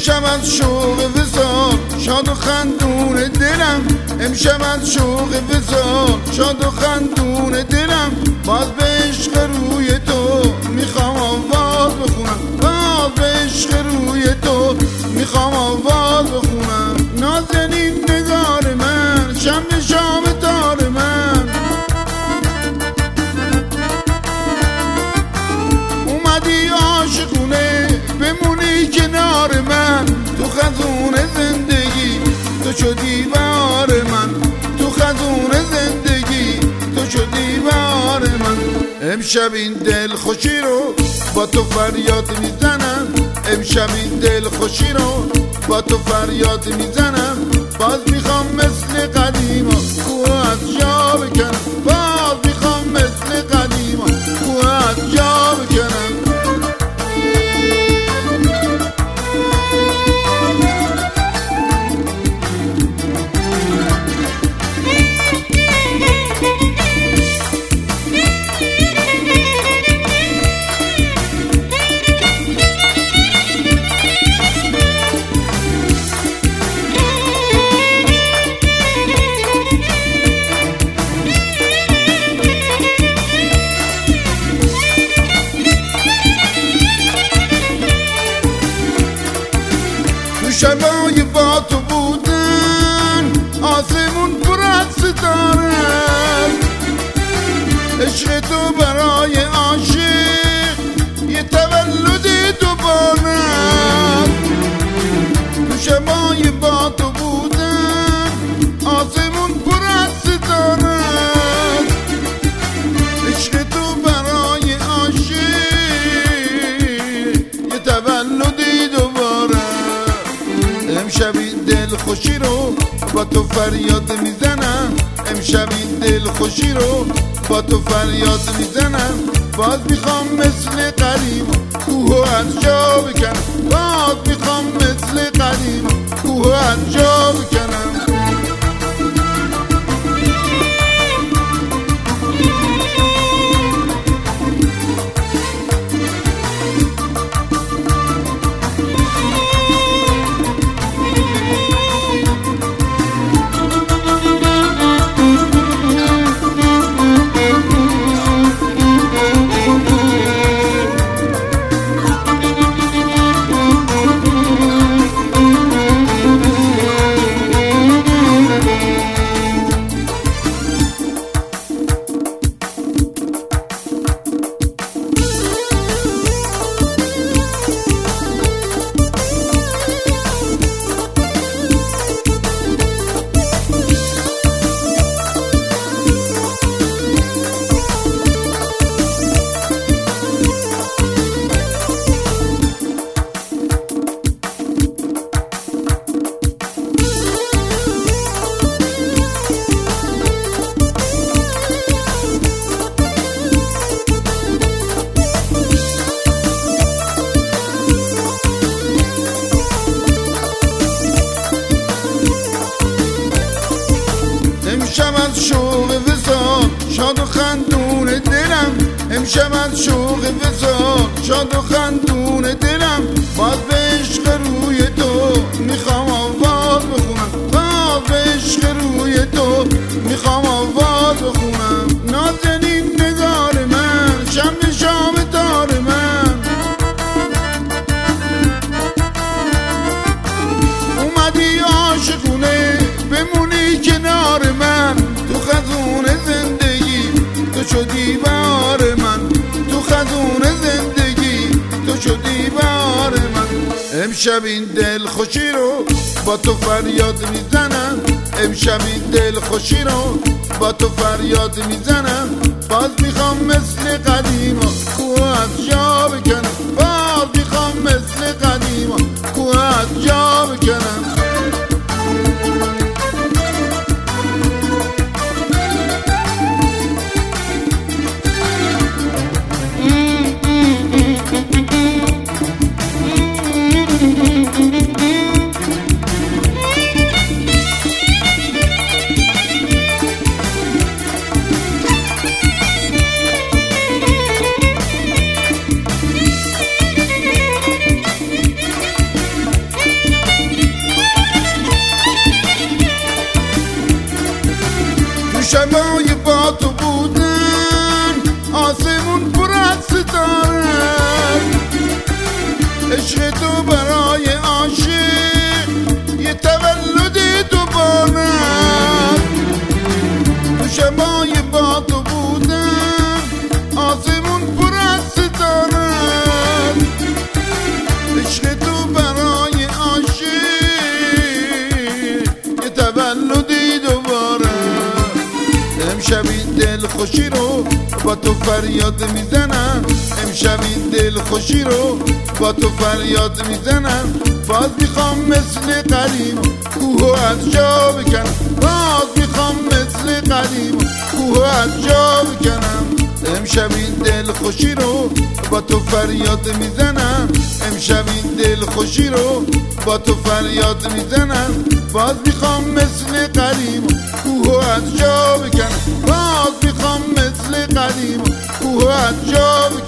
امشب از شوق وصال شاد و خندون دلم، امشب از شوق وصال شاد و خندون دلم، باز به عشق روی تو میخوام آواز بخونم، باز به عشق روی تو میخوام آواز بخونم. نازنین نگار من، شمع شام تار من، اومدی عاشقونه بمونی کنار من، تو خزون زندگی تو شدی بهار من، تو خزون زندگی تو شدی بهار من. امشب این دل خوشی رو با تو فریاد میزنم، امشب این دل خوشی رو با تو فریاد میزنم، باز میخوام مثل قدیما کوه از جا بکنم، باز میخوام مثل قدیما کوه از جا بکنم. شبای با تو بودن آسمون پر از ستاره، عشق تو برای عاشق یه تولد دوباره. تو شبای با تو بودن آسمون پر از ستاره، عشق تو برای عاشق یه تولد دوباره. امشب این دل خوشی رو با تو فریاد میزنم، امشب این دل خوشی رو با تو فریاد میزنم، باز میخوام مثل قدیما کوه از جا بکنم، باز میخوام مثل قدیما کوه از جا بکنم. امشب از شوق وصال شاد و خندون دلم، امشب از شوق وصال شاد و خندون دلم، باز به عشق روی تو میخوام آواز بخونم، باز به عشق روی تو میخوام آواز بخونم. نازنین نگار من، شمع شام تار من، اومدی عاشقونه بمونی کنار من، تو خزون زندگی تو شدی بهار من، تو خزون زندگی تو شدی بهار من. امشب این دل خوشی رو با تو فریاد میزنم، امشب این دل خوشی رو با تو فریاد میزنم، باز میخوام مثل قدیما کوه از جا بکنم، باز میخوام مثل قدیما کوه از جا بکنم. برای عاشق یه تولد دوباره، تو شبای با تو بودم آسمون پر از ستاره، عشق تو برای عاشق یه تولدی دوباره. امشب این دل خوشی رو با تو فریاد میزنم، امشب این دل خوشی رو با تو فریاد میزنم. باز میخوام مثل قدیم کوهو از جا بکنم، باز میخوام مثل قدیم کوهو از جا بکنم. امشب این دل خوشی رو با تو فریاد میزنم، امشب این دل خوشی رو با تو فریاد میزنم. باز میخوام مثل قدیم کوهو از جا بکنم، باز میخوام مثل قدیم کوهو از جا بکنم.